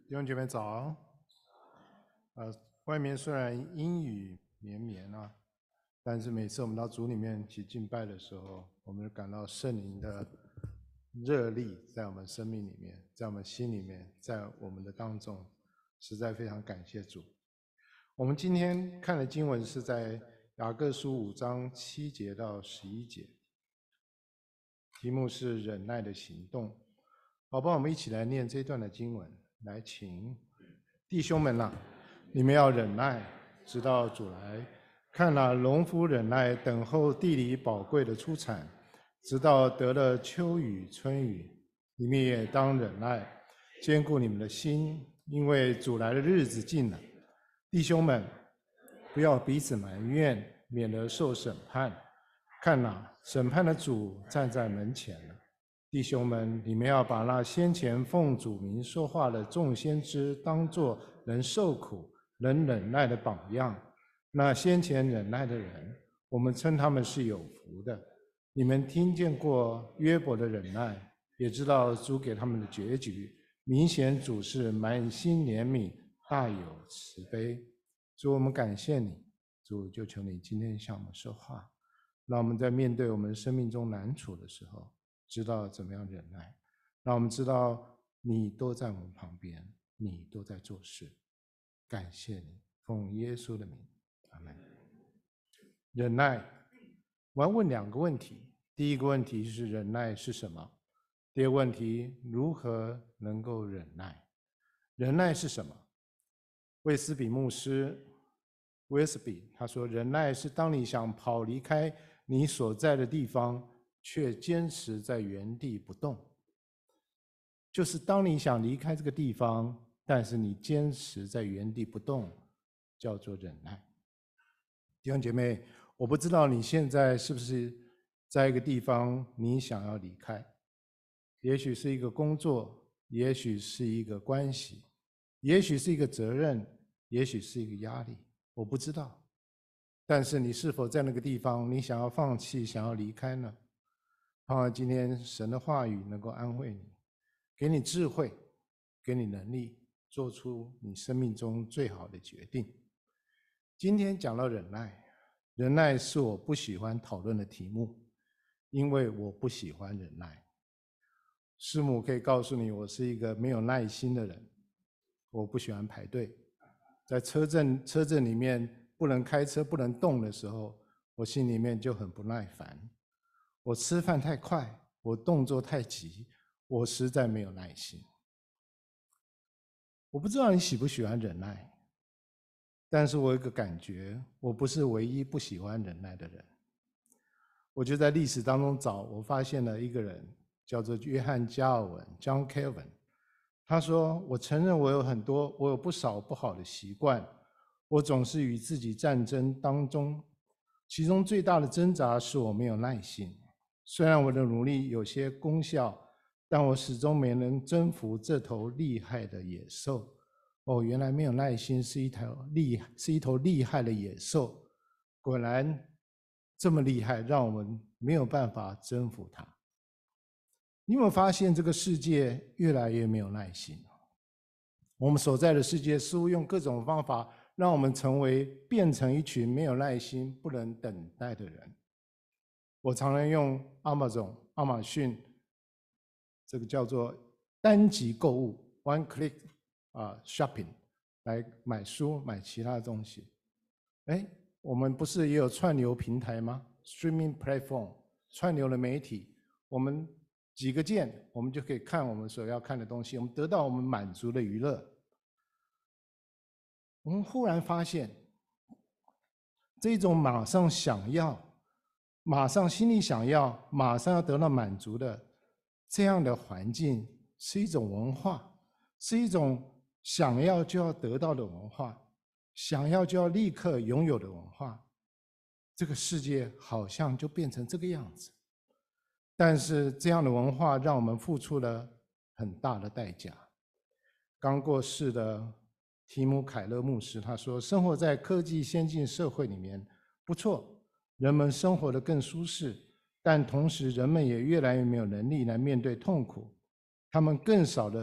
弟兄姐妹早。外面虽然阴雨绵绵啊，但是每次我们到主里面去敬拜的时候，我们感到圣灵的热力在我们生命里面，在我们心里面，在我们的当中，实在非常感谢主。我们今天看的经文是在雅各书5章7节到11节，题目是忍耐的行动。好吧，我们一起来念这段的经文。来，请弟兄们啊，你们要忍耐，直到主来。看哪，农夫忍耐，等候地里宝贵的出产，直到得了秋雨春雨。你们也当忍耐，坚固你们的心，因为主来的日子近了。弟兄们，不要彼此埋怨，免得受审判。看哪，审判的主站在门前了。弟兄们，你们要把那先前奉主名说话的众先知当作能受苦、能忍耐的榜样。那先前忍耐的人，我们称他们是有福的。你们听见过约伯的忍耐，也知道主给他们的结局。明显主是满心怜悯，大有慈悲。主，我们感谢你。主，就求你今天向我们说话，让我们在面对我们生命中难处的时候，知道怎么样忍耐，让我们知道你都在我们旁边，你都在做事。感谢你，奉耶稣的名，阿们。忍耐，我要问2个问题。第一个问题是忍耐是什么？第二个问题，如何能够忍耐？忍耐是什么？卫斯比牧师威斯比他说，忍耐是当你想跑离开你所在的地方，却坚持在原地不动。就是当你想离开这个地方，但是你坚持在原地不动，叫做忍耐。弟兄姐妹，我不知道你现在是不是在一个地方你想要离开，也许是一个工作，也许是一个关系，也许是一个责任，也许是一个压力，我不知道。但是你是否在那个地方，你想要放弃，想要离开呢？盼望今天神的话语能够安慰你，给你智慧，给你能力，做出你生命中最好的决定。今天讲到忍耐，忍耐是我不喜欢讨论的题目，因为我不喜欢忍耐。师母可以告诉你，我是一个没有耐心的人，我不喜欢排队。在车阵里面不能开车、不能动的时候，我心里面就很不耐烦。我吃饭太快，我动作太急，我实在没有耐心。我不知道你喜不喜欢忍耐，但是我有一个感觉，我不是唯一不喜欢忍耐的人。我就在历史当中找，我发现了一个人，叫做约翰·加尔文 （John Calvin）。他说：“我承认我有不少不好的习惯，我总是与自己战争当中，其中最大的挣扎是我没有耐心。虽然我的努力有些功效，但我始终没能征服这头厉害的野兽。”哦，原来没有耐心是一头厉害的野兽，果然这么厉害，让我们没有办法征服它。你有没有发现这个世界越来越没有耐心？我们所在的世界似乎用各种方法让我们变成一群没有耐心、不能等待的人。我常常用亚马逊这个叫做单击购物 （one click shopping） 来买书、买其他的东西。我们不是也有串流平台吗 ？Streaming platform， 串流的媒体，我们几个键，我们就可以看我们所要看的东西，我们得到我们满足的娱乐。我们忽然发现，这种马上想要、马上心里想要、马上要得到满足的这样的环境，是一种文化，是一种想要就要得到的文化，想要就要立刻拥有的文化。这个世界好像就变成这个样子。但是这样的文化让我们付出了很大的代价。刚过世的提姆·凯勒牧师他说，生活在科技先进社会里面不错，人们生活得更舒适，但同时人们也越来越没有能力来面对痛苦，他们更少的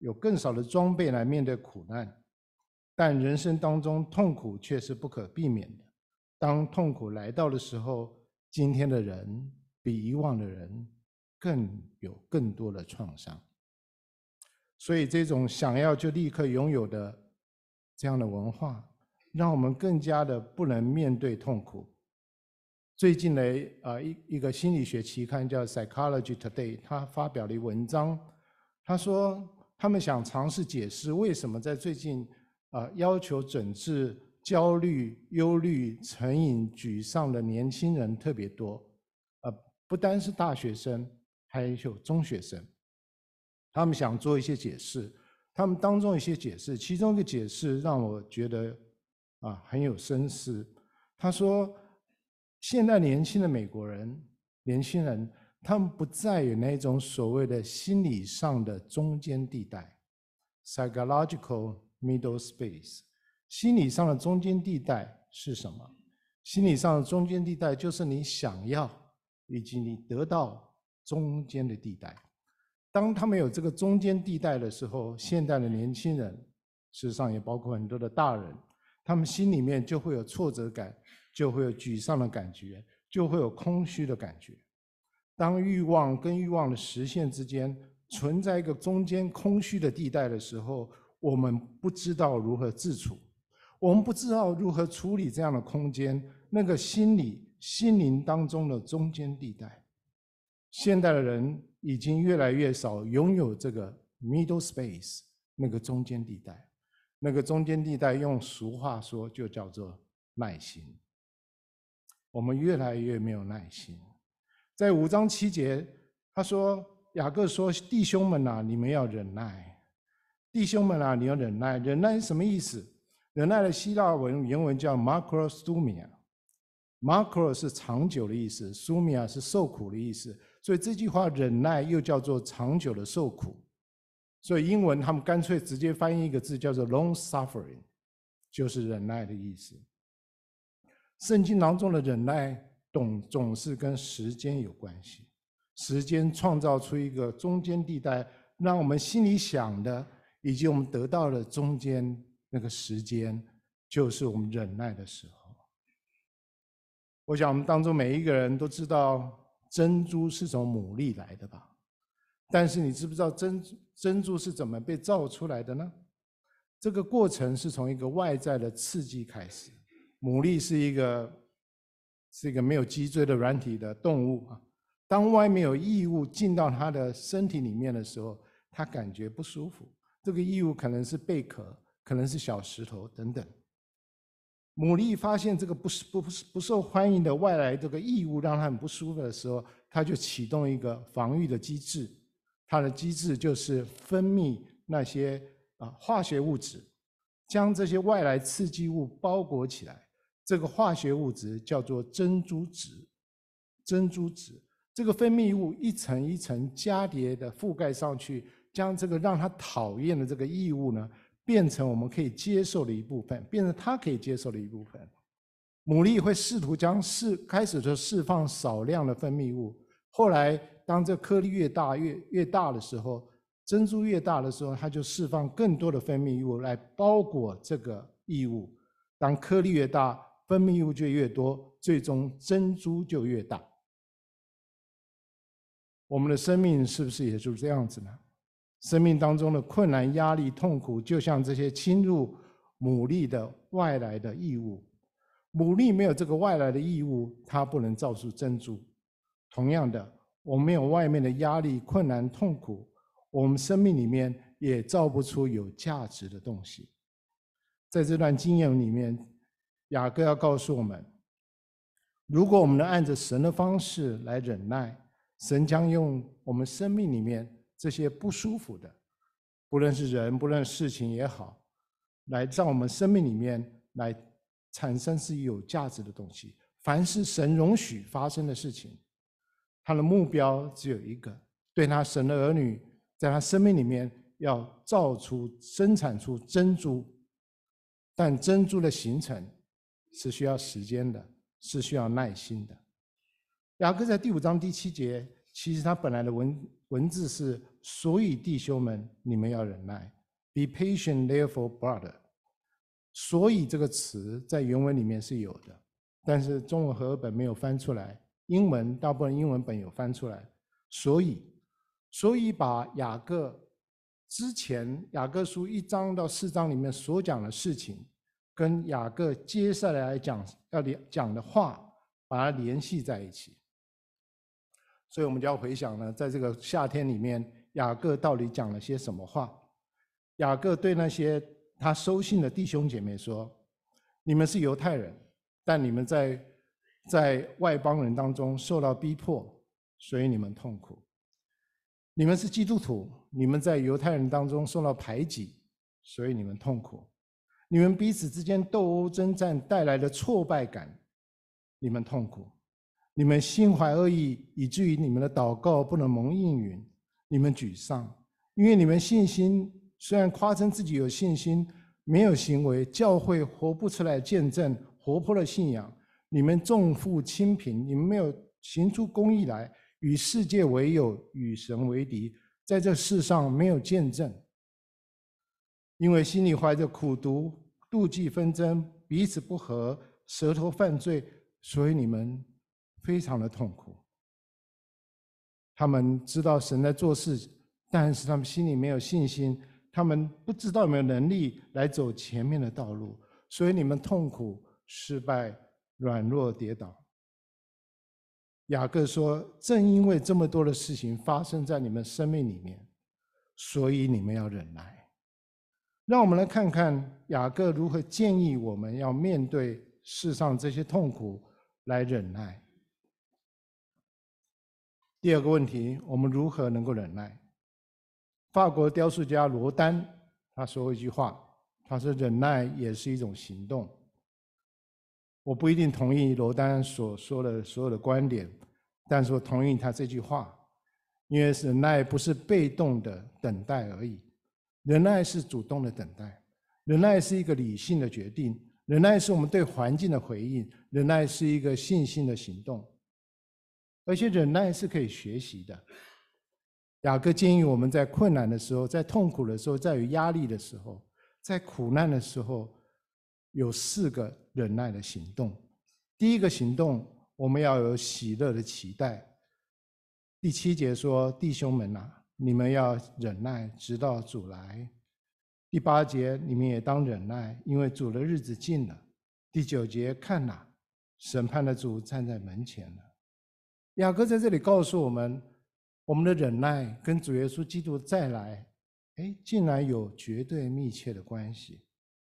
有更少的装备来面对苦难，但人生当中痛苦却是不可避免的。当痛苦来到的时候，今天的人比以往的人更多的创伤。所以这种想要就立刻拥有的这样的文化，让我们更加的不能面对痛苦。最近的一个心理学期刊叫《Psychology Today》，他发表了一文章，他说他们想尝试解释为什么在最近要求整治焦虑、忧虑、成瘾、沮丧的年轻人特别多，不单是大学生，还有中学生。他们想做一些解释，他们当中一些解释，其中一个解释让我觉得很有深思。他说，现在年轻的美国人，年轻人，他们不再有那种所谓的心理上的中间地带 （psychological middle space）。心理上的中间地带是什么？心理上的中间地带就是你想要以及你得到中间的地带。当他们有这个中间地带的时候，现代的年轻人，事实上也包括很多的大人，他们心里面就会有挫折感，就会有沮丧的感觉，就会有空虚的感觉。当欲望跟欲望的实现之间存在一个中间空虚的地带的时候，我们不知道如何自处，我们不知道如何处理这样的空间，那个心灵当中的中间地带。现代的人已经越来越少拥有这个 middle space， 那个中间地带。那个中间地带用俗话说就叫做耐心。我们越来越没有耐心。在5章7节，他说，雅各说，弟兄们啊，你们要忍耐。弟兄们啊，你要忍耐。忍耐是什么意思？忍耐的希腊文原文叫 makrostoumia。makro 是长久的意思， stoumia 是受苦的意思。所以这句话忍耐又叫做长久的受苦，所以英文他们干脆直接翻译一个字叫做 long suffering， 就是忍耐的意思。圣经当中的忍耐总是跟时间有关系，时间创造出一个中间地带，让我们心里想的以及我们得到的中间那个时间，就是我们忍耐的时候。我想我们当中每一个人都知道珍珠是从牡蛎来的吧？但是你知不知道珍珠是怎么被造出来的呢？这个过程是从一个外在的刺激开始。牡蛎是一个没有脊椎的软体的动物啊。当外面有异物进到它的身体里面的时候，它感觉不舒服。这个异物可能是贝壳，可能是小石头等等。牡蛎发现这个不受欢迎的外来这个异物让它很不舒服的时候，它就启动一个防御的机制。它的机制就是分泌那些化学物质，将这些外来刺激物包裹起来。这个化学物质叫做珍珠质。珍珠质这个分泌物一层一层加叠的覆盖上去，将这个让它讨厌的这个异物呢，变成我们可以接受的一部分，变成它可以接受的一部分。牡蛎会试图开始就释放少量的分泌物，后来当这颗粒越大的时候，珍珠越大的时候，它就释放更多的分泌物来包裹这个异物。当颗粒越大，分泌物就越多，最终珍珠就越大。我们的生命是不是也就是这样子呢？生命当中的困难、压力、痛苦，就像这些侵入牡蛎的外来的异物。牡蛎没有这个外来的异物，它不能造出珍珠。同样的，我们没有外面的压力、困难、痛苦，我们生命里面也造不出有价值的东西。在这段经验里面，雅各要告诉我们，如果我们能按着神的方式来忍耐，神将用我们生命里面这些不舒服的，不论是人，不论事情也好，来让我们生命里面来产生是有价值的东西。凡是神容许发生的事情，他的目标只有一个，对他神的儿女，在他生命里面要生产出珍珠。但珍珠的形成是需要时间的，是需要耐心的。雅各在第5章第7节，其实他本来的文字是所以弟兄们，你们要忍耐。Be patient, therefore, brother。所以这个词在原文里面是有的，但是中文和合本没有翻出来，英文大部分英文本有翻出来。所以把雅各之前雅各书1章到4章里面所讲的事情，跟雅各接下来要讲的话，把它联系在一起。所以我们就要回想呢，在这个夏天里面，雅各到底讲了些什么话？雅各对那些他收信的弟兄姐妹说：“你们是犹太人，但你们在外邦人当中受到逼迫，所以你们痛苦。你们是基督徒，你们在犹太人当中受到排挤，所以你们痛苦。你们彼此之间斗殴征战带来的挫败感，你们痛苦。你们心怀恶意，以至于你们的祷告不能蒙应允，你们沮丧，因为你们信心虽然夸称自己有信心，没有行为，教会活不出来见证活泼的信仰。你们重负轻贫，你们没有行出公义来，与世界为友，与神为敌，在这世上没有见证。因为心里怀着苦毒、妒忌、纷争，彼此不和，舌头犯罪，所以你们非常的痛苦。他们知道神在做事，但是他们心里没有信心，他们不知道有没有能力来走前面的道路，所以你们痛苦、失败、软弱、跌倒。雅各说：“正因为这么多的事情发生在你们生命里面，所以你们要忍耐。”让我们来看看雅各如何建议我们要面对世上这些痛苦来忍耐。第二个问题，我们如何能够忍耐？法国雕塑家罗丹他说一句话，他说：“忍耐也是一种行动。”我不一定同意罗丹所说的所有的观点，但是我同意他这句话，因为忍耐不是被动的等待而已，忍耐是主动的等待，忍耐是一个理性的决定，忍耐是我们对环境的回应，忍耐是一个信心的行动，而且忍耐是可以学习的。雅各建议我们在困难的时候，在痛苦的时候，在有压力的时候，在苦难的时候，有4个忍耐的行动。第一个行动，我们要有喜乐的期待。第7节说：“弟兄们啊，你们要忍耐，直到主来。”第8节，你们也当忍耐，因为主的日子近了。第9节，看哪，审判的主站在门前了。雅各在这里告诉我们，我们的忍耐跟主耶稣基督再来，竟然有绝对密切的关系。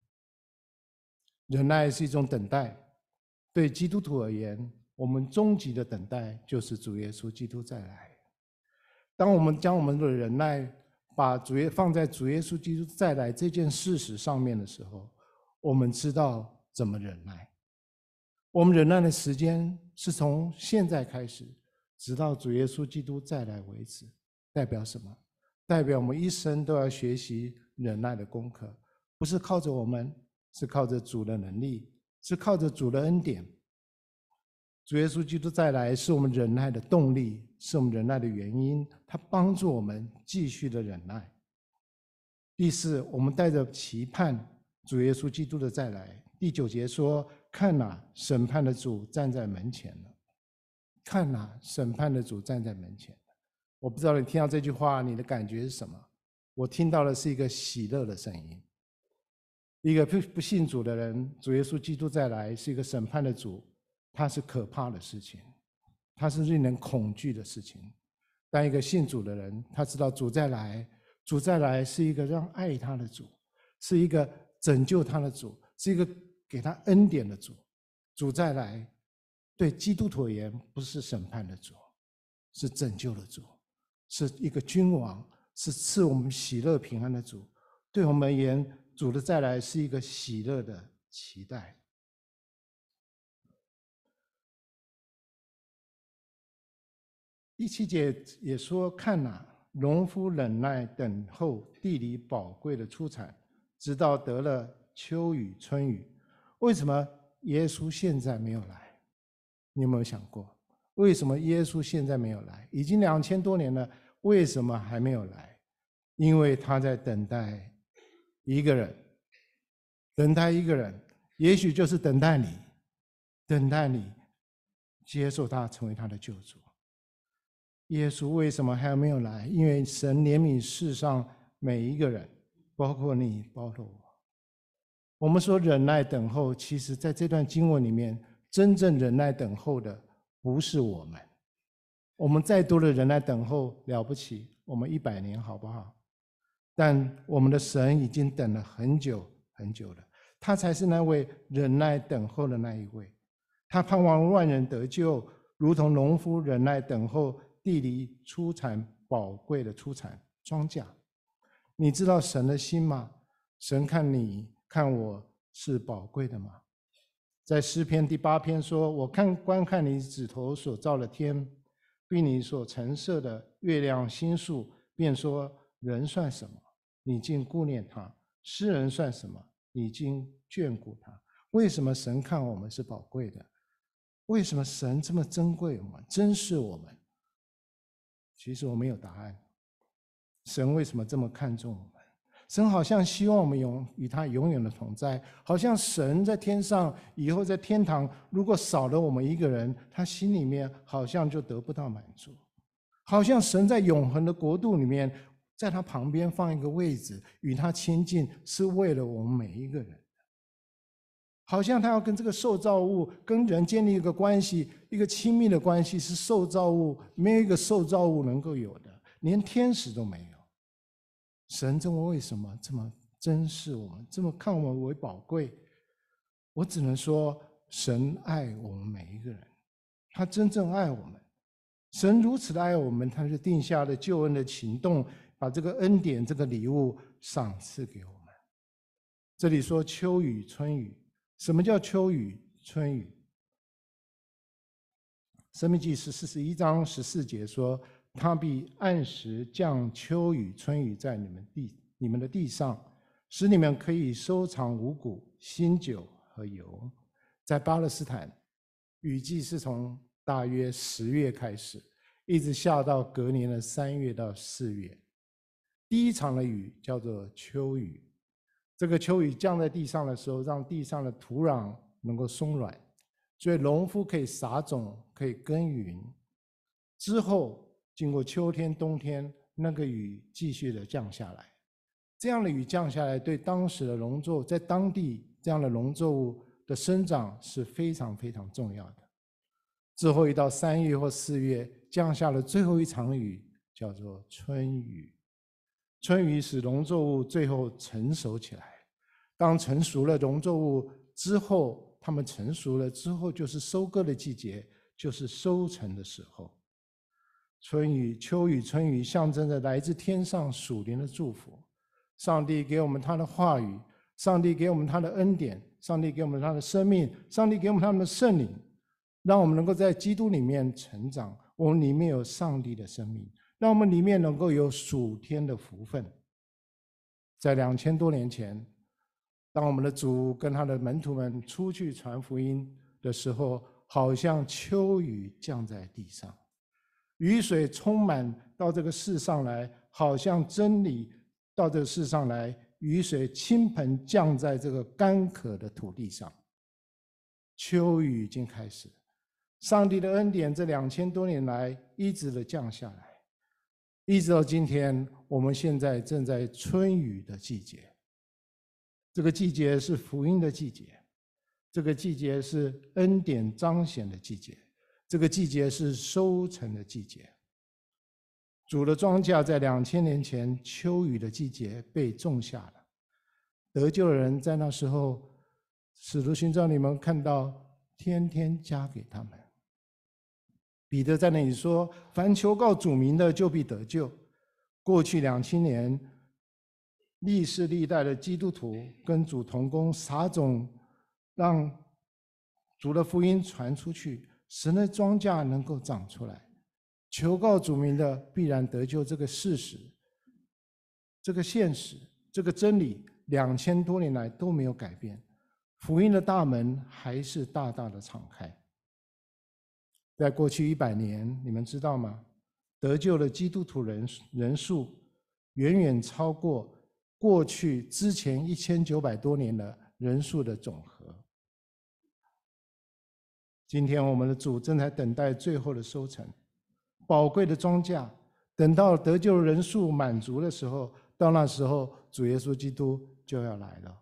忍耐是一种等待，对基督徒而言，我们终极的等待就是主耶稣基督再来。当我们将我们的忍耐放在主耶稣基督再来这件事实上面的时候，我们知道怎么忍耐。我们忍耐的时间是从现在开始，直到主耶稣基督再来为止。代表什么？代表我们一生都要学习忍耐的功课，不是靠着我们，是靠着主的能力，是靠着主的恩典。主耶稣基督再来是我们忍耐的动力，是我们忍耐的原因，他帮助我们继续的忍耐。第4，我们带着期盼主耶稣基督的再来。第9节说：“看哪，审判的主站在门前了。”看哪，审判的主站在门前了。我不知道你听到这句话，你的感觉是什么？我听到的是一个喜乐的声音。一个不信主的人，主耶稣基督再来是一个审判的主，它是可怕的事情，它是令人恐惧的事情。但一个信主的人，他知道主再来，主再来是一个让爱他的主，是一个拯救他的主，是一个给他恩典的主。主再来对基督徒而言，不是审判的主，是拯救的主，是一个君王，是赐我们喜乐平安的主。对我们而言，主的再来是一个喜乐的期待。第7节也说：“看哪，农夫忍耐等候地里宝贵的出产，直到得了秋雨春雨。”为什么耶稣现在没有来？你有没有想过，为什么耶稣现在没有来？已经2000多年了， 为什么还没有来？因为他在等待一个人，等待一个人，也许就是等待你，等待你接受他成为他的救主。耶稣为什么还没有来？因为神怜悯世上每一个人，包括你，包括我。我们说忍耐等候，其实在这段经文里面，真正忍耐等候的不是我们。我们再多的忍耐等候了不起，我们100年好不好？但我们的神已经等了很久很久了，他才是那位忍耐等候的那一位。他盼望万人得救，如同农夫忍耐等候地里出产宝贵的出产庄稼。你知道神的心吗？神看你看我是宝贵的吗？在诗篇第8篇说，我观看你指头所造的天，并你所陈设的月亮星宿，便说，人算什么，你竟顾念他；诗人算什么，你竟眷顾他。为什么神看我们是宝贵的？为什么神这么珍贵我们，珍视我们？其实我没有答案。神为什么这么看重我们？神好像希望我们与他永远的同在，好像神在天上，以后在天堂，如果少了我们一个人，他心里面好像就得不到满足。好像神在永恒的国度里面，在他旁边放一个位置，与他亲近，是为了我们每一个人。好像他要跟这个受造物跟人建立一个关系，一个亲密的关系，是受造物没有一个受造物能够有的，连天使都没有。神为什么这么珍视我们，这么看我们为宝贵？我只能说，神爱我们每一个人，他真正爱我们。神如此的爱我们，他就定下了救恩的行动，把这个恩典、这个礼物赏赐给我们。这里说秋雨春雨，什么叫秋雨春雨？申命记41章14节说，他必按时降秋雨春雨在你们的地上，使你们可以收藏五谷、新酒和油。在巴勒斯坦，雨季是从大约10月开始，一直下到隔年的3月到4月。第一场的雨叫做秋雨，这个秋雨降在地上的时候，让地上的土壤能够松软，所以农夫可以撒种，可以耕耘。之后经过秋天、冬天，那个雨继续的降下来。这样的雨降下来，对当时的农作，在当地这样的农作物的生长是非常非常重要的。之后一到3月或4月，降下了最后一场雨，叫做春雨。春雨使农作物最后成熟起来。当成熟了农作物之后，它们成熟了之后，就是收割的季节，就是收成的时候。春雨、秋雨、春雨象征着来自天上属灵的祝福。上帝给我们他的话语，上帝给我们他的恩典，上帝给我们他的生命，上帝给我们他们的圣灵，让我们能够在基督里面成长。我们里面有上帝的生命，让我们里面能够有属天的福分。在2000多年前，当我们的主跟他的门徒们出去传福音的时候，好像秋雨降在地上，雨水充满到这个世上来，好像真理到这个世上来，雨水倾盆降在这个干渴的土地上。秋雨已经开始，上帝的恩典这2000多年来一直的降下来，一直到今天，我们现在正在春雨的季节。这个季节是福音的季节，这个季节是恩典彰显的季节，这个季节是收成的季节。主的庄稼在2000年前秋雨的季节被种下了，得救的人在那时候，使徒行传你们看到天天加给他们。彼得在那里说，凡求告主名的就必得救。过去2000年历世历代的基督徒跟主同工撒种，让主的福音传出去，神的庄稼能够长出来。求告主名的必然得救，这个事实，这个现实，这个真理，2000多年来都没有改变。福音的大门还是大大的敞开。在过去100年，你们知道吗？ 得救的基督徒人数远远超过过去之前1900多年的人数的总和。今天我们的主正在等待最后的收成，宝贵的庄稼，等到得救人数满足的时候，到那时候主耶稣基督就要来了。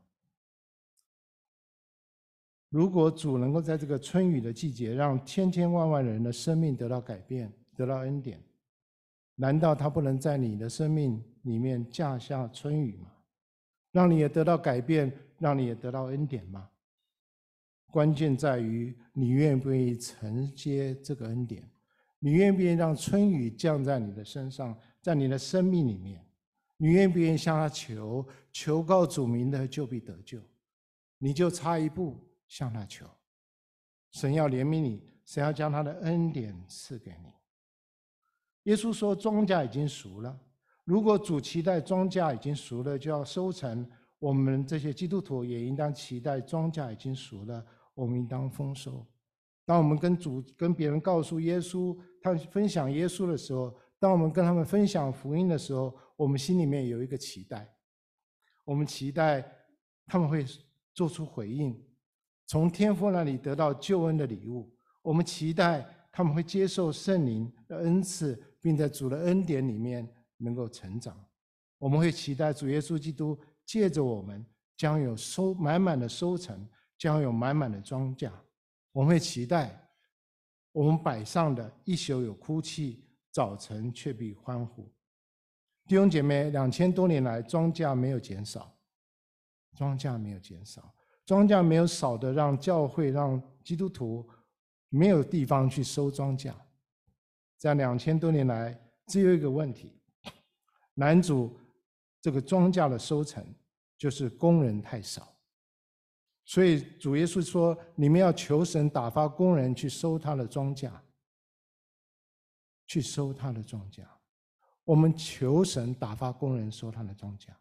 如果主能够在这个春雨的季节，让千千万万人的生命得到改变，得到恩典，难道他不能在你的生命里面降下春雨吗？让你也得到改变，让你也得到恩典吗？关键在于你愿不愿意承接这个恩典，你愿不愿意让春雨降在你的身上，在你的生命里面，你愿不愿意向他求告主名的就必得救，你就差一步向他求，神要怜悯你，神要将他的恩典赐给你。耶稣说庄稼已经熟了，如果主期待庄稼已经熟了就要收成，我们这些基督徒也应当期待庄稼已经熟了，我们应当丰收。当我们跟别人告诉耶稣，他们分享耶稣的时候，当我们跟他们分享福音的时候，我们心里面有一个期待，我们期待他们会做出回应，从天父那里得到救恩的礼物。我们期待他们会接受圣灵的恩赐，并在主的恩典里面能够成长。我们会期待主耶稣基督借着我们将有满满的收成，将有满满的庄稼。我们会期待我们摆上的一宿有哭泣，早晨却必欢呼。弟兄姐妹，2000多年来庄稼没有减少，庄稼没有减少，庄稼没有少的让教会让基督徒没有地方去收庄稼。在2000多年来只有一个问题，男主这个庄稼的收成就是工人太少。所以主耶稣说，你们要求神打发工人去收他的庄稼，去收他的庄稼。我们求神打发工人收他的庄稼。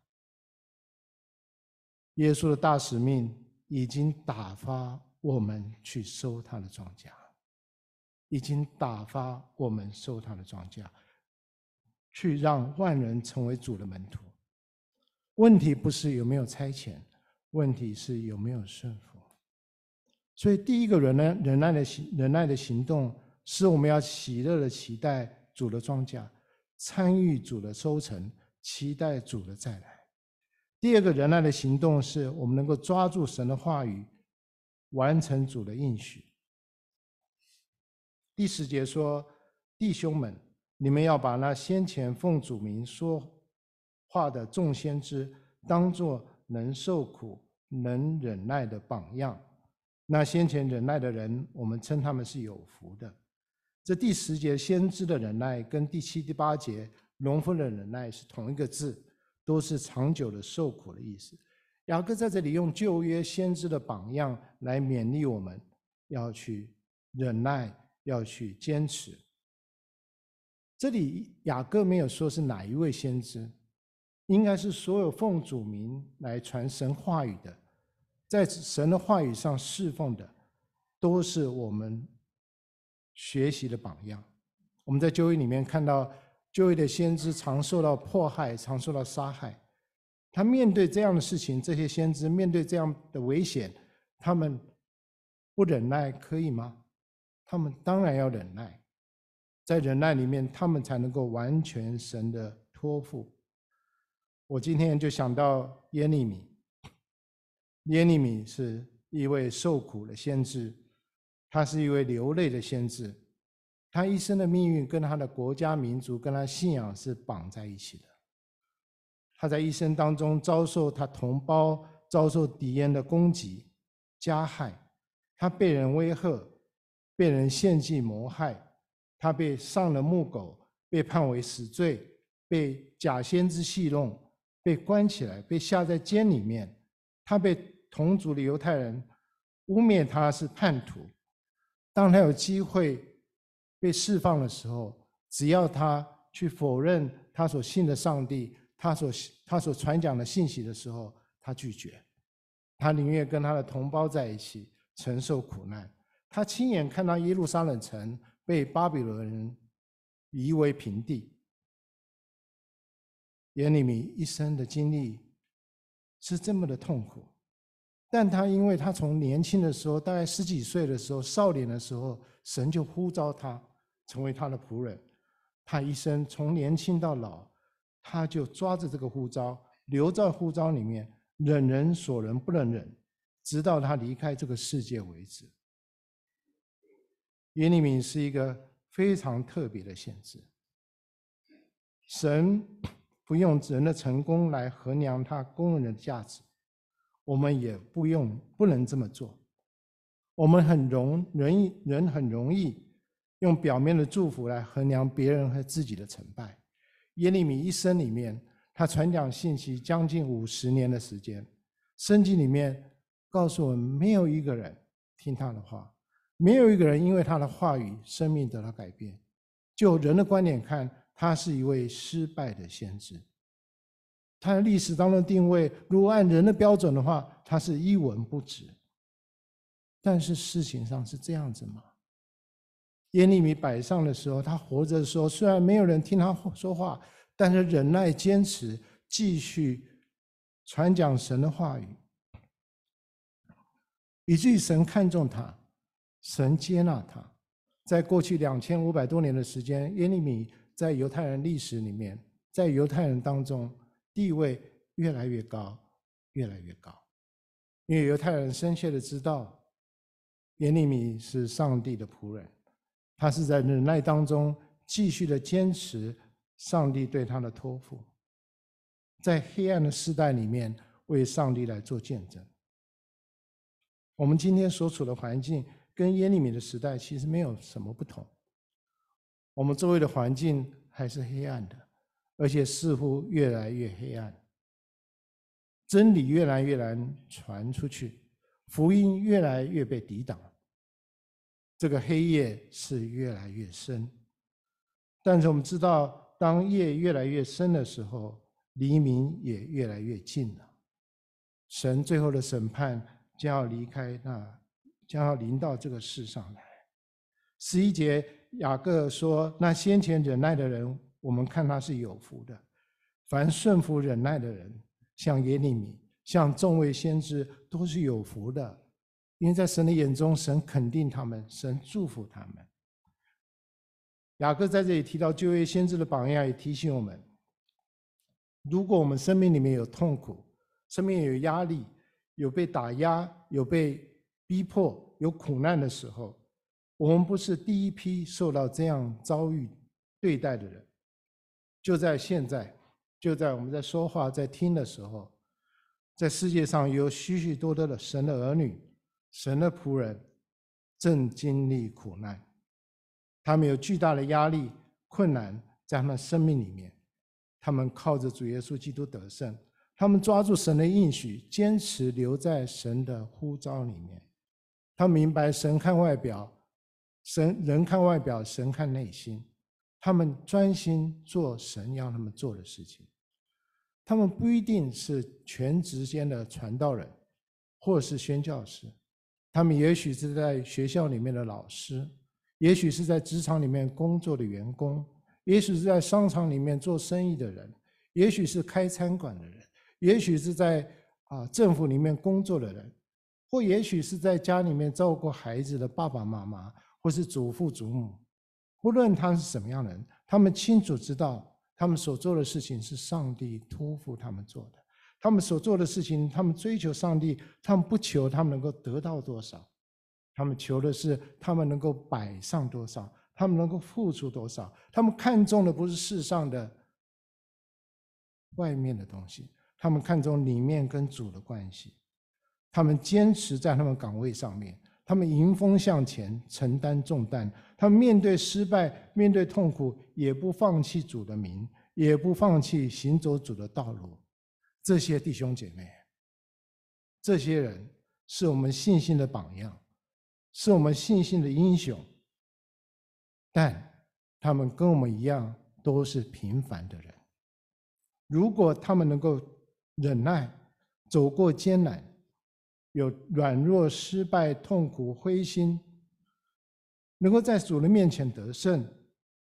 耶稣的大使命已经打发我们去收他的庄稼，已经打发我们收他的庄稼，去让万人成为主的门徒。问题不是有没有差遣，问题是有没有顺服。所以第一个忍耐的行动，是我们要喜乐的期待主的庄稼，参与主的收成，期待主的再来。第二个忍耐的行动，是我们能够抓住神的话语，完成主的应许。第10节说，弟兄们，你们要把那先前奉主名说话的众先知当作能受苦能忍耐的榜样。那先前忍耐的人，我们称他们是有福的。这第10节先知的忍耐跟第7、第8节农夫的忍耐是同一个字，都是长久的受苦的意思。雅各在这里用旧约先知的榜样来勉励我们要去忍耐，要去坚持。这里雅各没有说是哪一位先知，应该是所有奉主名来传神话语的，在神的话语上侍奉的，都是我们学习的榜样。我们在旧约里面看到，旧约的先知常受到迫害，常受到杀害。他面对这样的事情，这些先知面对这样的危险，他们不忍耐可以吗？他们当然要忍耐，在忍耐里面，他们才能够完全神的托付。我今天就想到耶利米，耶利米是一位受苦的先知，他是一位流泪的先知，他一生的命运跟他的国家民族跟他信仰是绑在一起的。他在一生当中遭受他同胞遭受敌人的攻击加害，他被人威吓，被人献祭谋害，他被上了木狗，被判为死罪，被假先知戏弄，被关起来，被下在监里面。他被同族的犹太人污蔑他是叛徒。当他有机会被释放的时候，只要他去否认他所信的上帝，他所传讲的信息的时候，他拒绝，他宁愿跟他的同胞在一起承受苦难。他亲眼看到耶路撒冷城被巴比伦人夷为平地。耶利米一生的经历是这么的痛苦，但他因为他从年轻的时候，大概10几岁的时候，少年的时候，神就呼召他成为他的仆人。他一生从年轻到老，他就抓着这个呼召，留在呼召里面，忍人所能不能忍，直到他离开这个世界为止。耶利米是一个非常特别的先知，神不用人的成功来衡量他工人的价值，我们也不能这么做。我们人很容易用表面的祝福来衡量别人和自己的成败。耶利米一生里面，他传讲信息将近50年的时间，圣经里面告诉我们，没有一个人听他的话，没有一个人因为他的话语生命得到改变。就人的观点看，他是一位失败的先知。他的历史当中定位，如果按人的标准的话，他是一文不值。但是事情上是这样子吗？耶利米摆上的时候，他活着的时候，虽然没有人听他说话，但是忍耐坚持，继续传讲神的话语，以至于神看重他，神接纳他。在过去2500多年的时间，耶利米在犹太人历史里面，在犹太人当中地位越来越高，越来越高。因为犹太人深切的知道，耶利米是上帝的仆人，他是在忍耐当中继续的坚持上帝对他的托付，在黑暗的时代里面为上帝来做见证。我们今天所处的环境跟耶利米的时代其实没有什么不同，我们周围的环境还是黑暗的，而且似乎越来越黑暗，真理越来越难传出去，福音越来越被抵挡，这个黑夜是越来越深。但是我们知道，当夜越来越深的时候，黎明也越来越近了。神最后的审判将要将要临到这个世上来。11节雅各说，那先前忍耐的人，我们看他是有福的。凡顺服忍耐的人，像耶利米，像众位先知，都是有福的，因为在神的眼中，神肯定他们，神祝福他们。雅各在这里提到旧约先知的榜样，也提醒我们，如果我们生命里面有痛苦，生命有压力，有被打压，有被逼迫，有苦难的时候，我们不是第一批受到这样遭遇对待的人。就在现在，就在我们在说话在听的时候，在世界上有许许多多的神的儿女，神的仆人正经历苦难，他们有巨大的压力困难在他们生命里面，他们靠着主耶稣基督得胜，他们抓住神的应许，坚持留在神的呼召里面。他们明白神看外表，人看外表，神看内心。他们专心做神要他们做的事情。他们不一定是全职间的传道人，或是宣教师，他们也许是在学校里面的老师，也许是在职场里面工作的员工，也许是在商场里面做生意的人，也许是开餐馆的人，也许是在政府里面工作的人，或也许是在家里面照顾孩子的爸爸妈妈，或是祖父祖母。不论他是什么样的人，他们清楚知道他们所做的事情是上帝托付他们做的，他们所做的事情，他们追求上帝，他们不求他们能够得到多少，他们求的是他们能够摆上多少，他们能够付出多少。他们看重的不是世上的外面的东西，他们看重里面跟主的关系。他们坚持在他们岗位上面，他们迎风向前，承担重担。他们面对失败，面对痛苦，也不放弃主的名，也不放弃行走主的道路。这些弟兄姐妹，这些人是我们信心的榜样，是我们信心的英雄。但他们跟我们一样，都是平凡的人。如果他们能够忍耐，走过艰难，有软弱、失败、痛苦、灰心，能够在主的面前得胜，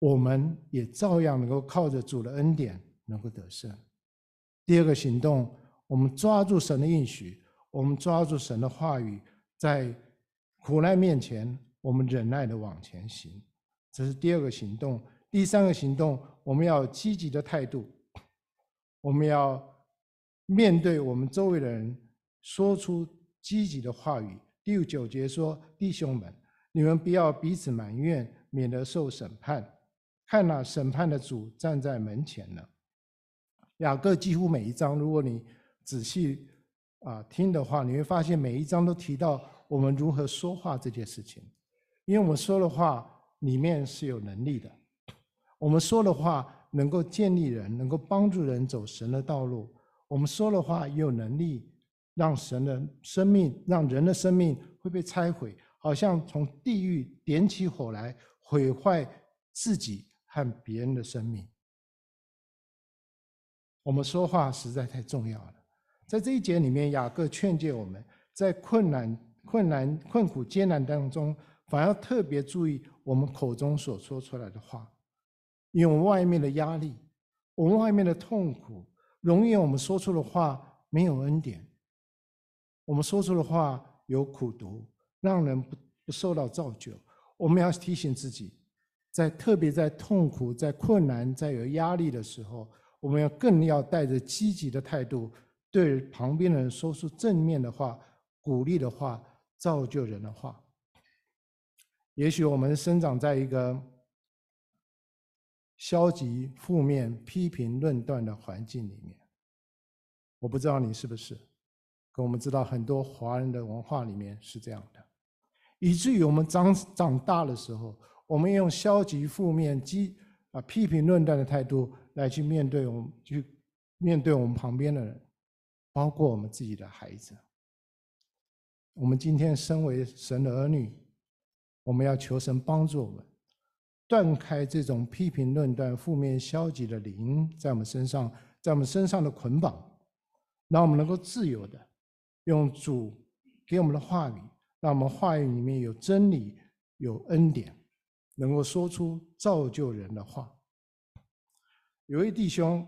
我们也照样能够靠着主的恩典能够得胜。第二个行动，我们抓住神的应许，我们抓住神的话语，在苦难面前，我们忍耐的往前行，这是第二个行动。第三个行动，我们要有积极的态度，我们要面对我们周围的人，说出积极的话语。第9节说：“弟兄们，你们不要彼此埋怨，免得受审判。看哪，审判的主站在门前了。”雅各几乎每一章，如果你仔细听的话，你会发现每一章都提到我们如何说话这件事情。因为我们说的话里面是有能力的，我们说的话能够建立人，能够帮助人走神的道路。我们说的话也有能力让神的生命，让人的生命会被拆毁，好像从地狱点起火来，毁坏自己和别人的生命。我们说话实在太重要了。在这一节里面，雅各劝诫我们，在困苦、艰难当中，反而特别注意我们口中所说出来的话，因为我们外面的压力，我们外面的痛苦，容易我们说出的话没有恩典，我们说出的话有苦毒，让人不受到造就。我们要提醒自己，特别在痛苦、在困难、在有压力的时候，我们更要带着积极的态度，对旁边的人说出正面的话、鼓励的话、造就人的话。也许我们生长在一个消极、负面、批评、论断的环境里面，我不知道你是不是，可我们知道很多华人的文化里面是这样的，以至于我们长大的时候，我们用消极、负面、批评、论断的态度来去面对我们旁边的人，包括我们自己的孩子。我们今天身为神的儿女，我们要求神帮助我们断开这种批评、论断、负面、消极的灵在我们身上的捆绑，让我们能够自由的用主给我们的话语，让我们话语里面有真理、有恩典，能够说出造就人的话。有位弟兄，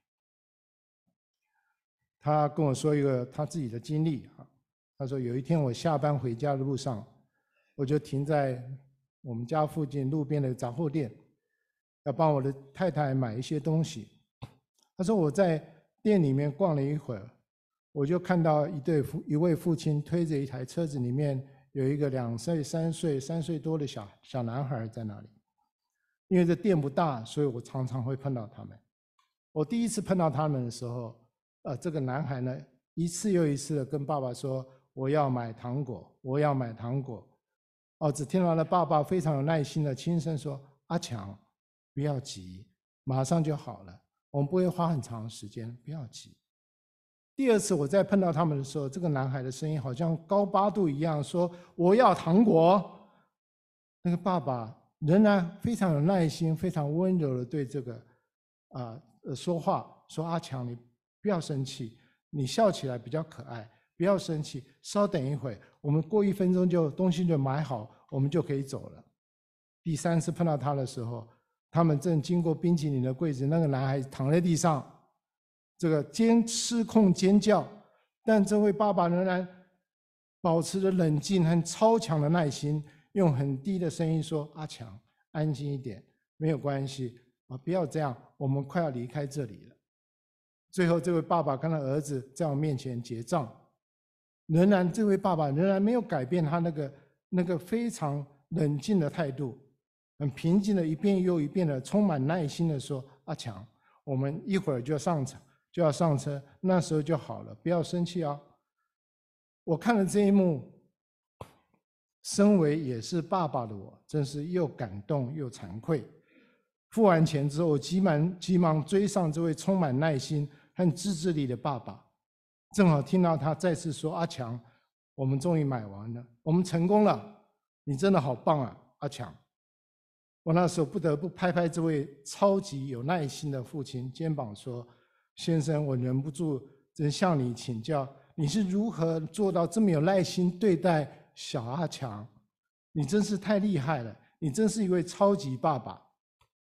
他跟我说一个他自己的经历。他说有一天我下班回家的路上，我就停在我们家附近路边的杂货店，要帮我的太太买一些东西。他说我在店里面逛了一会儿，我就看到一位父亲推着一台车子，里面有一个2岁、3岁多的小男孩在那里。因为这店不大，所以我常常会碰到他们。我第一次碰到他们的时候，这个男孩呢，一次又一次的跟爸爸说：“我要买糖果，我要买糖果。”只听到了爸爸非常有耐心的轻声说：“阿强，不要急，马上就好了，我们不会花很长时间，不要急。”第二次我再碰到他们的时候，这个男孩的声音好像高8度一样，说：“我要糖果。”那个爸爸仍然非常有耐心、非常温柔的对这个说话，说：“阿强，你不要生气，你笑起来比较可爱，不要生气，稍等一会，我们过1分钟东西就买好，我们就可以走了。”第3次碰到他的时候，他们正经过冰淇淋的柜子，那个男孩躺在地上，这个失控尖叫，但这位爸爸仍然保持着冷静和超强的耐心，用很低的声音说：“阿强，安静一点，没有关系不要这样，我们快要离开这里了。”最后，这位爸爸跟他儿子在我面前结账，这位爸爸仍然没有改变他那个非常冷静的态度，很平静的一遍又一遍的充满耐心的说：“阿强，我们一会儿就要上车，那时候就好了，不要生气啊。”我看了这一幕，身为也是爸爸的我，真是又感动又惭愧。付完钱之后，我急忙追上这位充满耐心和自制力的爸爸，正好听到他再次说：“阿强，我们终于买完了，我们成功了，你真的好棒啊，阿强。”我那时候不得不拍拍这位超级有耐心的父亲肩膀说：“先生，我忍不住真向你请教，你是如何做到这么有耐心对待小阿强？你真是太厉害了，你真是一位超级爸爸。”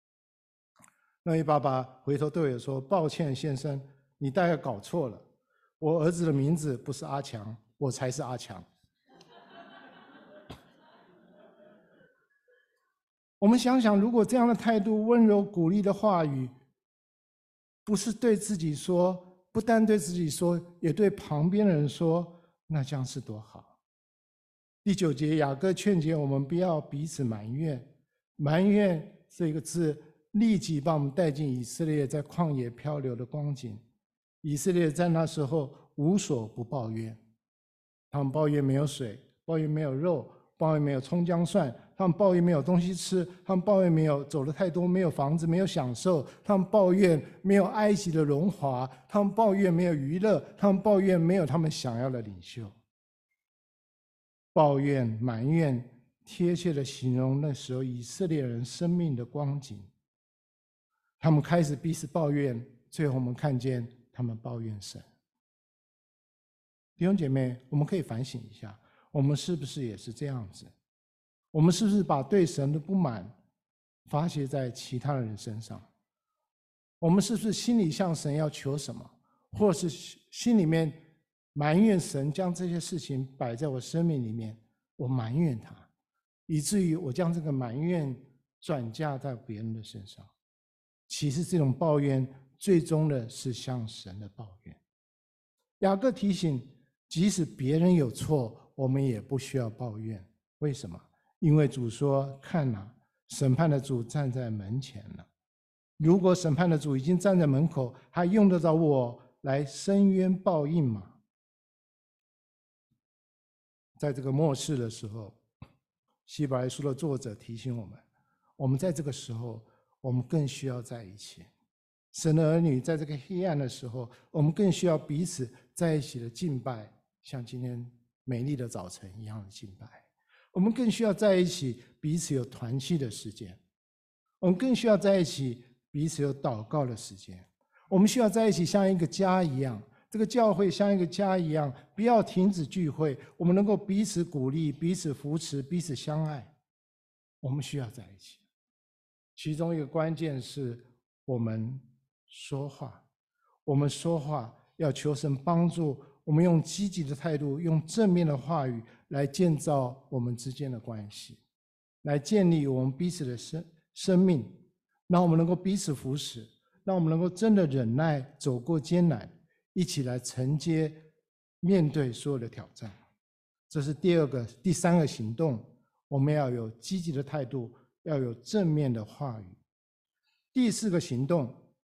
那位爸爸回头对我说：“抱歉，先生，你大概搞错了，我儿子的名字不是阿强，我才是阿强。”我们想想，如果这样的态度、温柔鼓励的话语，不是对自己说，不单对自己说，也对旁边的人说，那将是多好。第9节，雅各劝诫我们不要彼此埋怨。埋怨这个字，立即把我们带进以色列在旷野漂流的光景。以色列在那时候无所不抱怨，他们抱怨没有水，抱怨没有肉，抱怨没有葱姜蒜，他们抱怨没有东西吃，他们抱怨没有走得太多，没有房子，没有享受，他们抱怨没有埃及的荣华，他们抱怨没有娱乐，他们抱怨没有他们想要的领袖。抱怨、埋怨，贴切的形容那时候以色列人生命的光景。他们开始彼此抱怨，最后我们看见他们抱怨神。弟兄姐妹，我们可以反省一下，我们是不是也是这样子？我们是不是把对神的不满发泄在其他的人身上？我们是不是心里向神要求什么，或是心里面埋怨神将这些事情摆在我生命里面，我埋怨他，以至于我将这个埋怨转嫁在别人的身上。其实这种抱怨最终的是向神的抱怨。雅各提醒，即使别人有错，我们也不需要抱怨。为什么？因为主说：“看哪，审判的主站在门前了。如果审判的主已经站在门口，还用得着我来伸冤报应吗？”在这个末世的时候，希伯来书的作者提醒我们，我们在这个时候，我们更需要在一起。神的儿女在这个黑暗的时候，我们更需要彼此在一起的敬拜，像今天美丽的早晨一样的敬拜。我们更需要在一起，彼此有团契的时间。我们更需要在一起，彼此有祷告的时间。我们需要在一起，像一个家一样，这个教会像一个家一样，不要停止聚会。我们能够彼此鼓励、彼此扶持、彼此相爱。我们需要在一起。其中一个关键是我们说话，我们说话要求神帮助我们，用积极的态度，用正面的话语来建造我们之间的关系，来建立我们彼此的生命，让我们能够彼此扶持，让我们能够真的忍耐，走过艰难，一起来承接面对所有的挑战。这是第三个行动，我们要有积极的态度，要有正面的话语。第4个行动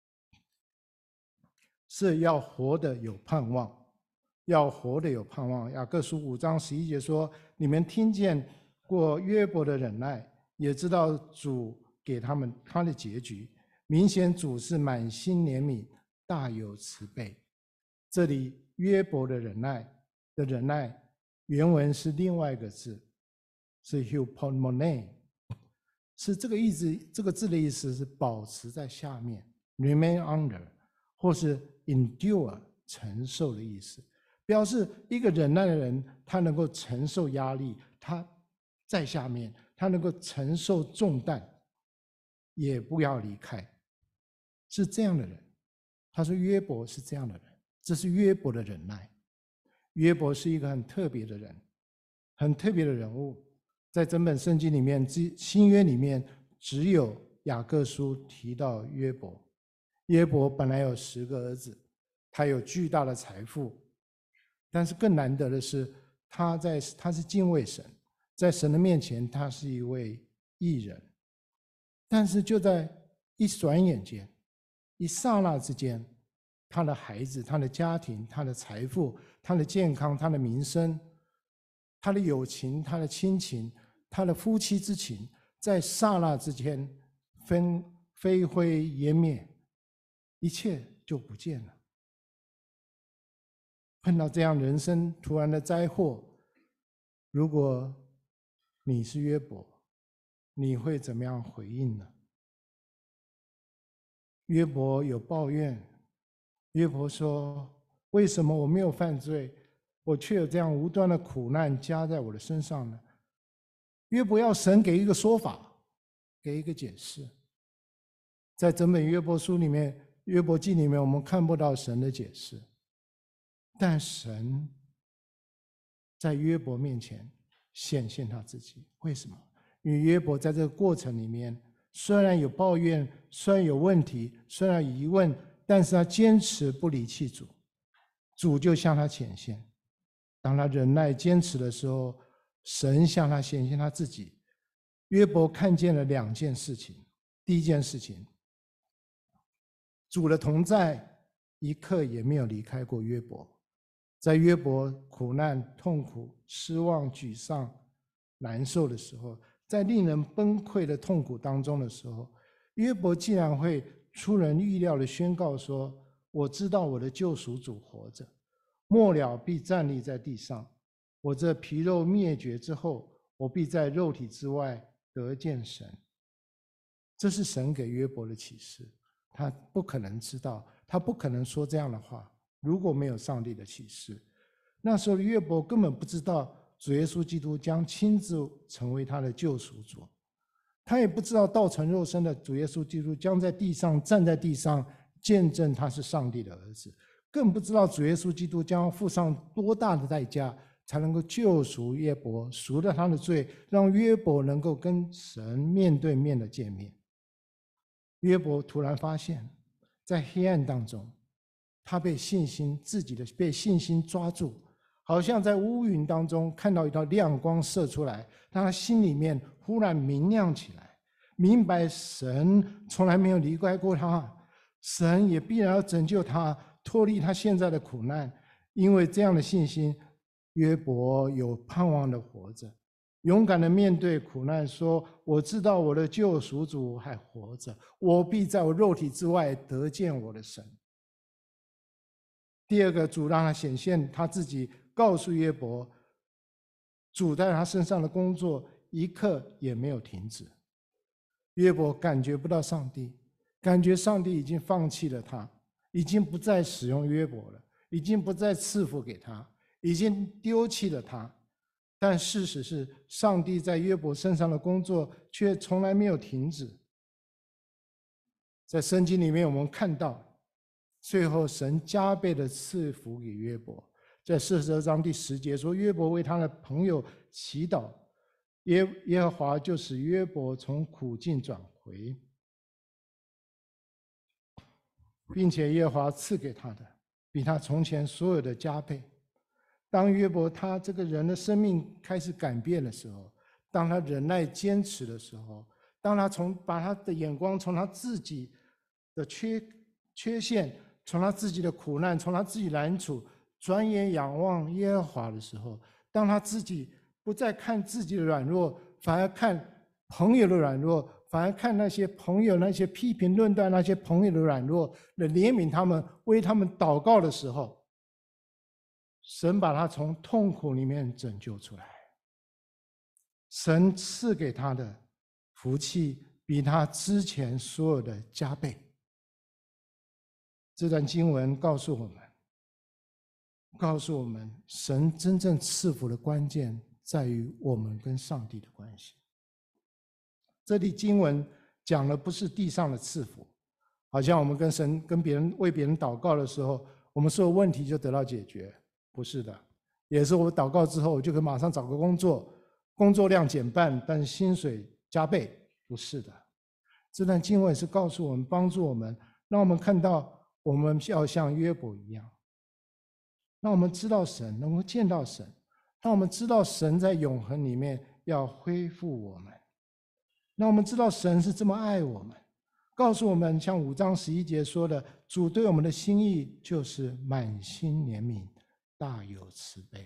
是要活得有盼望，要活得有盼望。雅各书5章11节说：“你们听见过约伯的忍耐，也知道主给他的结局。明显主是满心怜悯，大有慈悲。”这里约伯的忍耐原文是另外一个字，是 hupomone， 是这个意思。这个字的意思是保持在下面 remain under， 或是 endure 承受的意思，表示一个忍耐的人，他能够承受压力，他在下面，他能够承受重担，也不要离开，是这样的人。他说约伯是这样的人，这是约伯的忍耐。约伯是一个很特别的人，很特别的人物，在整本圣经里面，新约里面只有雅各书提到约伯。约伯本来有10个儿子，他有巨大的财富，但是更难得的是，他是敬畏神，在神的面前，他是一位义人。但是就在一转眼间，一刹那之间，他的孩子、他的家庭、他的财富、他的健康、他的名声、他的友情、他的亲情、他的夫妻之情，在刹那之间飞灰烟灭，一切就不见了。碰到这样人生突然的灾祸，如果你是约伯，你会怎么样回应呢？约伯有抱怨，约伯说：“为什么我没有犯罪，我却有这样无端的苦难加在我的身上呢？”约伯要神给一个说法，给一个解释。 在整本约伯书里面，约伯记里面，我们看不到神的解释，但神在约伯面前显现他自己。为什么？因为约伯在这个过程里面，虽然有抱怨，虽然有问题，虽然有疑问，但是他坚持不离弃主，主就向他显现。当他忍耐坚持的时候，神向他显现他自己。约伯看见了2件事情。第一件事情，主的同在一刻也没有离开过约伯。在约伯苦难、痛苦、失望、沮丧、难受的时候，在令人崩溃的痛苦当中的时候，约伯竟然会出人预料的宣告说：我知道我的救赎主活着，末了必站立在地上。我这皮肉灭绝之后，我必在肉体之外得见神。这是神给约伯的启示，他不可能知道，他不可能说这样的话，如果没有上帝的启示。那时候约伯根本不知道主耶稣基督将亲自成为他的救赎主，他也不知道道成肉身的主耶稣基督将在地上站在地上见证他是上帝的儿子，更不知道主耶稣基督将付上多大的代价才能够救赎约伯，赎了他的罪，让约伯能够跟神面对面的见面。约伯突然发现，在黑暗当中，他被信心抓住，好像在乌云当中看到一道亮光射出来，让他心里面忽然明亮起来，明白神从来没有离开过他，神也必然要拯救他，脱离他现在的苦难。因为这样的信心，约伯有盼望的活着，勇敢的面对苦难，说：我知道我的救赎主还活着，我必在我肉体之外得见我的神。第二个，主让他显现他自己，告诉约伯，主在他身上的工作一刻也没有停止。约伯感觉不到上帝，感觉上帝已经放弃了他，已经不再使用约伯了，已经不再赐福给他，已经丢弃了他。但事实是，上帝在约伯身上的工作却从来没有停止。在圣经里面，我们看到，最后神加倍的赐福给约伯。在42章第10节说，约伯为他的朋友祈祷，耶和华就使约伯从苦境转回，并且耶和华赐给他的，比他从前所有的加倍。当约伯他这个人的生命开始改变的时候，当他忍耐坚持的时候，当他把他的眼光从他自己的缺陷，从他自己的苦难，从他自己难处，转眼仰望耶和华的时候，当他自己不再看自己的软弱，反而看朋友的软弱，反而看那些朋友那些批评论断那些朋友的软弱，来怜悯他们，为他们祷告的时候，神把他从痛苦里面拯救出来。神赐给他的福气比他之前所有的加倍。这段经文告诉我们，神真正赐福的关键在于我们跟上帝的关系。这里经文讲的不是地上的赐福，好像我们为别人祷告的时候，我们所有问题就得到解决，不是的。也是我祷告之后，我就可以马上找个工作，工作量减半，但是薪水加倍，不是的。这段经文是告诉我们，帮助我们，让我们看到我们要像约伯一样，让我们知道神，能够见到神，让我们知道神在永恒里面要恢复我们，让我们知道神是这么爱我们，告诉我们像5章11节说的，主对我们的心意就是满心怜悯，大有慈悲。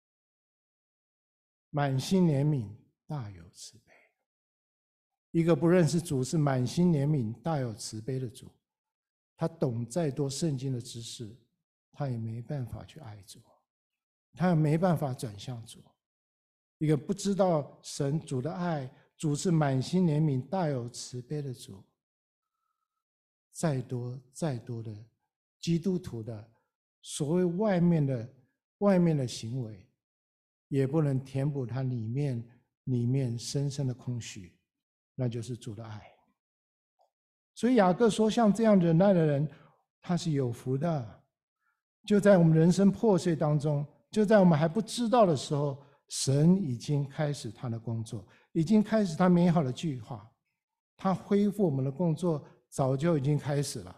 满心怜悯，大有慈悲。一个不认识主是满心怜悯大有慈悲的主，他懂再多圣经的知识，他也没办法去爱主，他也没办法转向主。一个不知道神主的爱，主是满心怜悯大有慈悲的主，再多的基督徒的所谓外面的行为，也不能填补他里面深深的空虚，那就是主的爱。 所以雅各说，像这样忍耐的人，他是有福的。就在我们人生破碎当中，就在我们还不知道的时候，神已经开始他的工作，已经开始他美好的计划。他恢复我们的工作早就已经开始了，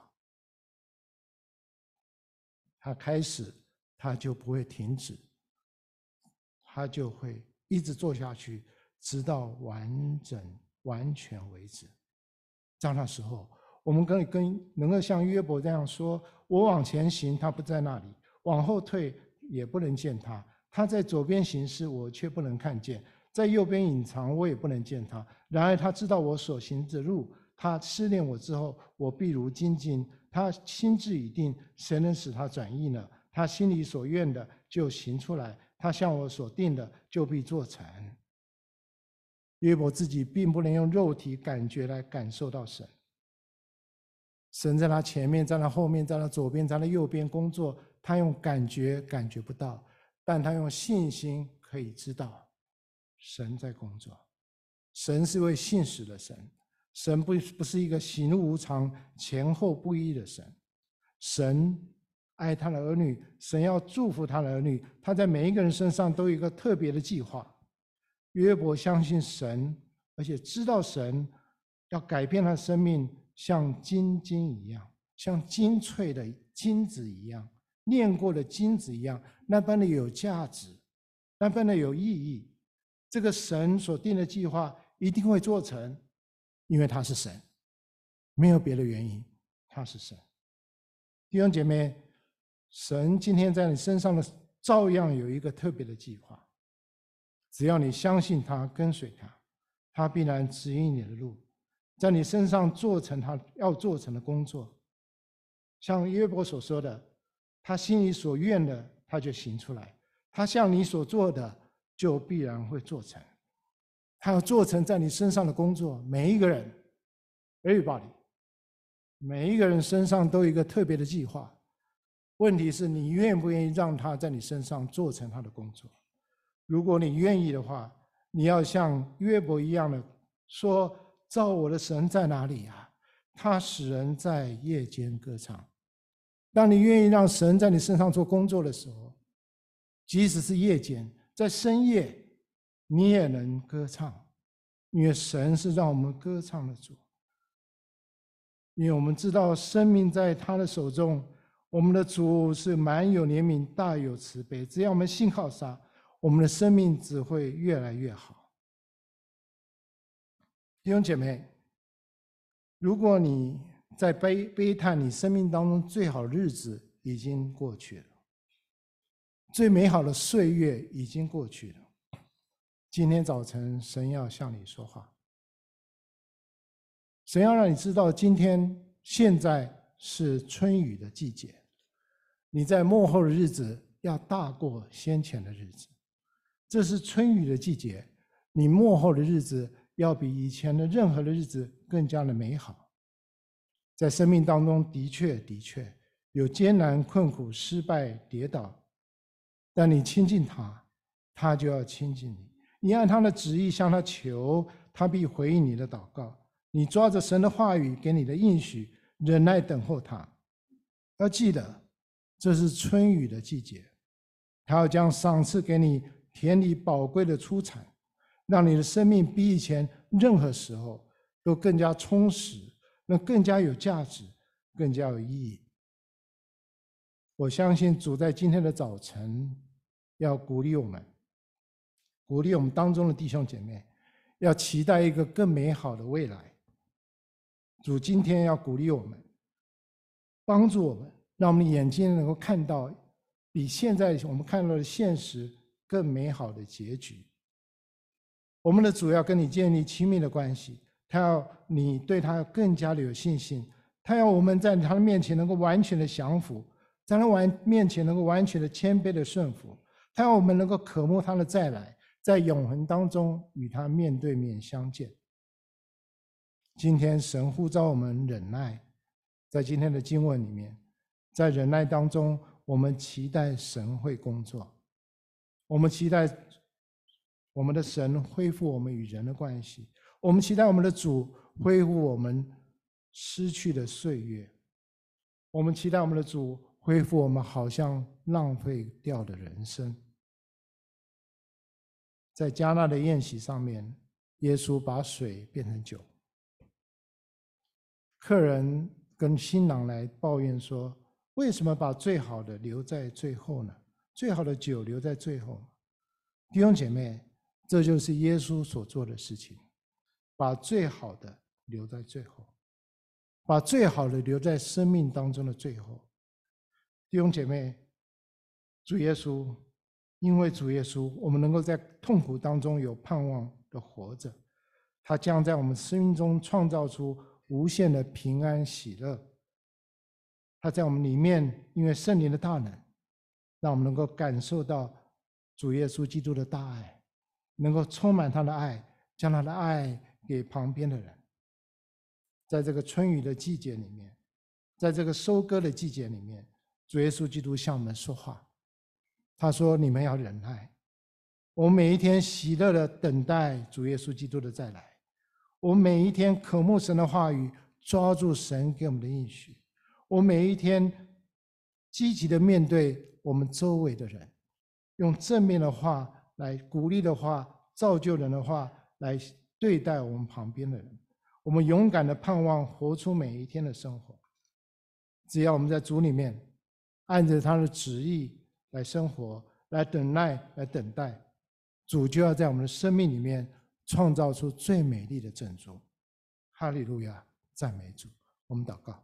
他开始，他就不会停止，他就会一直做下去，直到完全为止。在那时候，我们能够像约伯这样说：我往前行，他不在那里；往后退，也不能见他。他在左边行事，我却不能看见；在右边隐藏，我也不能见他。然而他知道我所行之路，他试炼我之后，我必如精金。他心志已定，谁能使他转意呢？他心里所愿的就行出来，他向我所定的就必做成。约伯自己并不能用肉体感觉来感受到神，神在他前面，在他后面，在他左边，在他右边工作，他用感觉感觉不到，但他用信心可以知道神在工作。神是位信实的神，神不是一个喜怒无常、前后不一的神。神爱他的儿女，神要祝福他的儿女，他在每一个人身上都有一个特别的计划。约伯相信神，而且知道神要改变他的生命，像金一样，像精粹的金子一样，炼过的金子一样，那般的有价值，那般的有意义。这个神所定的计划一定会做成，因为他是神，没有别的原因，他是神。弟兄姐妹，神今天在你身上的照样有一个特别的计划。只要你相信他，跟随他，他必然指引你的路，在你身上做成他要做成的工作。像约伯所说的，他心里所愿的，他就行出来；他向你所做的，就必然会做成。他要做成在你身上的工作，每一个人 ，everybody， 每一个人身上都有一个特别的计划。问题是你愿不愿意让他在你身上做成他的工作？如果你愿意的话，你要像约伯一样的说：造我的神在哪里啊？他使人在夜间歌唱。当你愿意让神在你身上做工作的时候，即使是夜间，在深夜，你也能歌唱，因为神是让我们歌唱的主。因为我们知道生命在他的手中，我们的主是满有怜悯、大有慈悲。只要我们信靠他，我们的生命只会越来越好。弟兄姐妹，如果你在悲叹你生命当中最好的日子已经过去了，最美好的岁月已经过去了，今天早晨神要向你说话，神要让你知道现在是春雨的季节，你在末后的日子要大过先前的日子。这是春雨的季节，你末后的日子要比以前的任何的日子更加的美好。在生命当中的确有艰难、困苦、失败、跌倒，但你亲近他，他就要亲近你。你按他的旨意向他求，他必回应你的祷告。你抓着神的话语给你的应许，忍耐等候他。要记得，这是春雨的季节，他要将赏赐给你田里宝贵的出产，让你的生命比以前任何时候都更加充实，更加有价值，更加有意义。我相信主在今天的早晨要鼓励我们当中的弟兄姐妹，要期待一个更美好的未来。主今天要鼓励我们，帮助我们，让我们的眼睛能够看到比现在我们看到的现实更美好的结局。我们的主要跟你建立亲密的关系，他要你对他更加的有信心，他要我们在他的面前能够完全的降服，在他面前能够完全的谦卑的顺服，他要我们能够渴慕他的再来，在永恒当中与他面对面相见。今天神呼召我们忍耐，在今天的经文里面，在忍耐当中，我们期待神会工作，我们期待我们的神恢复我们与人的关系，我们期待我们的主恢复我们失去的岁月。我们期待我们的主恢复我们好像浪费掉的人生。在迦纳的宴席上面，耶稣把水变成酒。客人跟新郎来抱怨说：“为什么把最好的留在最后呢？最好的酒留在最后。”弟兄姐妹，这就是耶稣所做的事情，把最好的留在最后，把最好的留在生命当中的最后。弟兄姐妹，主耶稣，因为主耶稣，我们能够在痛苦当中有盼望的活着，他将在我们生命中创造出无限的平安喜乐。他在我们里面，因为圣灵的大能，让我们能够感受到主耶稣基督的大爱，能够充满他的爱，将他的爱给旁边的人。在这个春雨的季节里面，在这个收割的季节里面，主耶稣基督向我们说话，他说：“你们要忍耐。”我们每一天喜乐的等待主耶稣基督的再来，我们每一天渴慕神的话语，抓住神给我们的应许，我们每一天积极的面对我们周围的人，用正面的话来鼓励的话，造就人的话来对待我们旁边的人。我们勇敢的盼望活出每一天的生活。只要我们在主里面按着他的旨意来生活，来等待，来等待，主就要在我们的生命里面创造出最美丽的珍珠。哈利路亚，赞美主。我们祷告。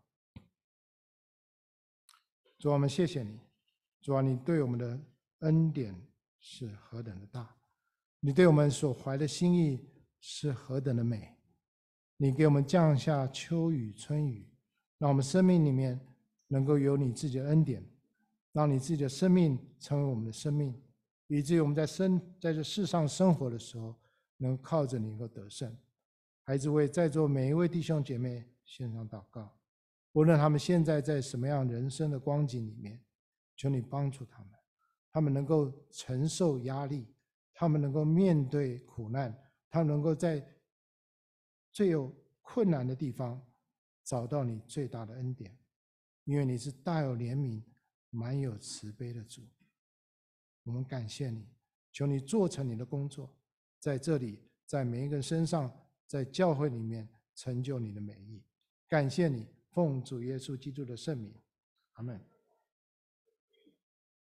主啊，我们谢谢你。主啊，你对我们的恩典是何等的大，你对我们所怀的心意是何等的美。你给我们降下秋雨春雨，让我们生命里面能够有你自己的恩典，让你自己的生命成为我们的生命，以至于我们在这世上生活的时候，能靠着你能够得胜。孩子为在座每一位弟兄姐妹献上祷告，无论他们现在在什么样人生的光景里面，求你帮助他们，他们能够承受压力，他们能够面对苦难，他们能够在最有困难的地方找到你最大的恩典，因为你是大有怜悯、满有慈悲的主。我们感谢你，求你做成你的工作，在这里，在每一个人身上，在教会里面成就你的美意。感谢你，奉主耶稣基督的圣名，阿们。